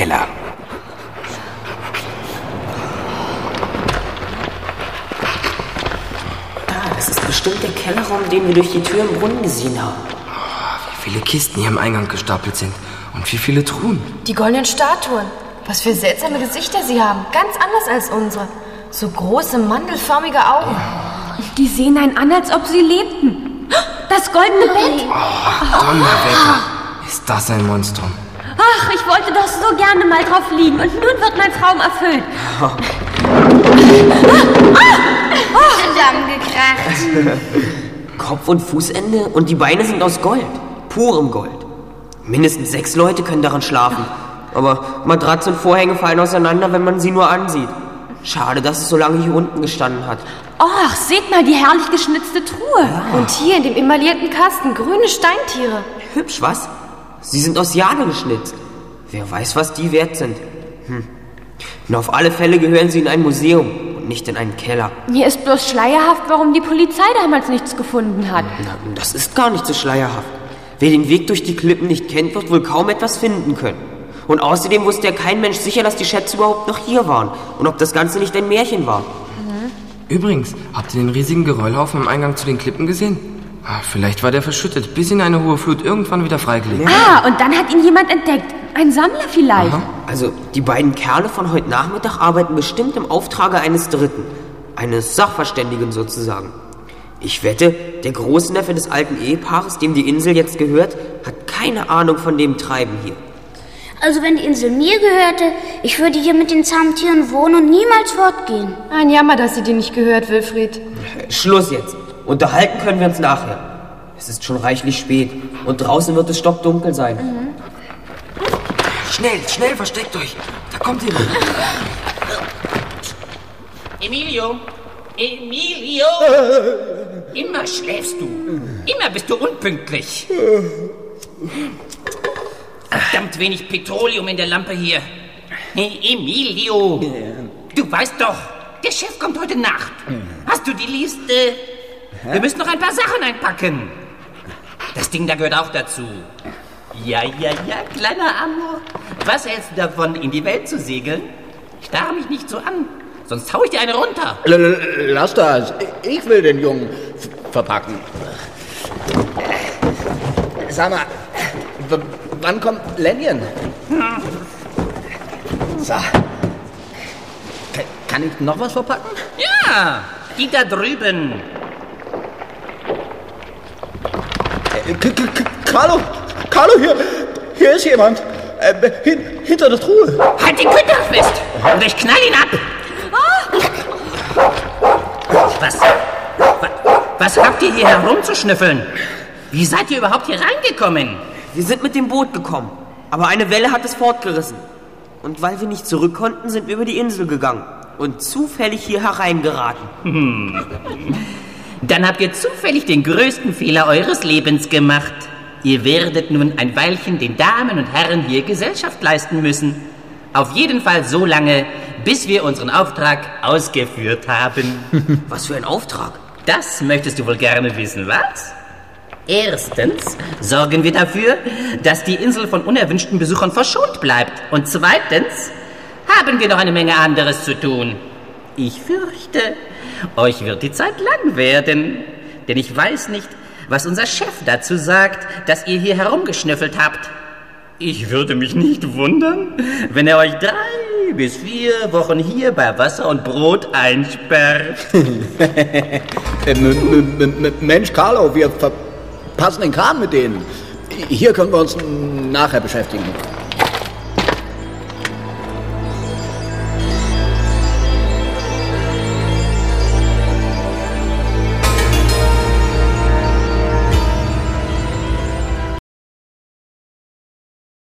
Keller. Das ist bestimmt der Kellerraum, den wir durch die Tür im Brunnen gesehen haben. Wie viele Kisten hier am Eingang gestapelt sind und wie viele Truhen. Die goldenen Statuen. Was für seltsame Gesichter sie haben. Ganz anders als unsere. So große, mandelförmige Augen. Die sehen einen an, als ob sie lebten. Das goldene Bett. Donnerwetter. Ist das ein Monstrum? Ach, ich wollte doch so gerne mal drauf liegen. Und nun wird mein Traum erfüllt. Zusammengekracht. Kopf- und Fußende und die Beine sind aus Gold. Purem Gold. Mindestens 6 Leute können daran schlafen. Aber Matratze und Vorhänge fallen auseinander, wenn man sie nur ansieht. Schade, dass es so lange hier unten gestanden hat. Och, seht mal die herrlich geschnitzte Truhe. Und hier in dem emaillierten Kasten grüne Steintiere. Hübsch, was? Sie sind aus Jade geschnitzt. Wer weiß, was die wert sind. Und auf alle Fälle gehören sie in ein Museum und nicht in einen Keller. Mir ist bloß schleierhaft, warum die Polizei damals nichts gefunden hat. Na, das ist gar nicht so schleierhaft. Wer den Weg durch die Klippen nicht kennt, wird wohl kaum etwas finden können. Und außerdem wusste ja kein Mensch sicher, dass die Schätze überhaupt noch hier waren. Und ob das Ganze nicht ein Märchen war. Übrigens, habt ihr den riesigen Geröllhaufen am Eingang zu den Klippen gesehen? Vielleicht war der verschüttet, bis ihn eine hohe Flut irgendwann wieder freigelegt. Und dann hat ihn jemand entdeckt. Ein Sammler vielleicht. Also, die beiden Kerle von heute Nachmittag arbeiten bestimmt im Auftrage eines Dritten. Eines Sachverständigen sozusagen. Ich wette, der Großneffe des alten Ehepaares, dem die Insel jetzt gehört, hat keine Ahnung von dem Treiben hier. Also wenn die Insel mir gehörte, ich würde hier mit den zahmen Tieren wohnen und niemals fortgehen. Ein Jammer, dass sie dir nicht gehört, Wilfried. Schluss jetzt. Unterhalten können wir uns nachher. Es ist schon reichlich spät und draußen wird es stockdunkel sein. Schnell, versteckt euch. Da kommt jemand. Emilio! Immer schläfst du. Immer bist du unpünktlich. Verdammt wenig Petroleum in der Lampe hier. Hey, Emilio! Du weißt doch, der Chef kommt heute Nacht. Hast du die Liste? Wir müssen noch ein paar Sachen einpacken. Das Ding da gehört auch dazu. Ja, kleiner Amor. Was hältst du davon, in die Welt zu segeln? Starr mich nicht so an, sonst hau ich dir eine runter. Lass das. Ich will den Jungen verpacken. Sag mal, wann kommt Lenjen? So. Kann ich noch was verpacken? Ja, die da drüben. Carlo, hier ist jemand. Hinter der Truhe. Halt den Köter fest oder ich knall ihn ab. Was habt ihr hier herumzuschnüffeln? Wie seid ihr überhaupt hier reingekommen? Wir sind mit dem Boot gekommen, aber eine Welle hat es fortgerissen. Und weil wir nicht zurück konnten, sind wir über die Insel gegangen und zufällig hier hereingeraten. Dann habt ihr zufällig den größten Fehler eures Lebens gemacht. Ihr werdet nun ein Weilchen den Damen und Herren hier Gesellschaft leisten müssen. Auf jeden Fall so lange, bis wir unseren Auftrag ausgeführt haben. Was für ein Auftrag? Das möchtest du wohl gerne wissen, was? Erstens sorgen wir dafür, dass die Insel von unerwünschten Besuchern verschont bleibt. Und zweitens haben wir noch eine Menge anderes zu tun. Ich fürchte, euch wird die Zeit lang werden. Denn ich weiß nicht, was unser Chef dazu sagt, dass ihr hier herumgeschnüffelt habt. Ich würde mich nicht wundern, wenn er euch 3 bis 4 Wochen hier bei Wasser und Brot einsperrt. Mensch, Carlo, wir verpassen den Kram mit denen. Hier können wir uns nachher beschäftigen.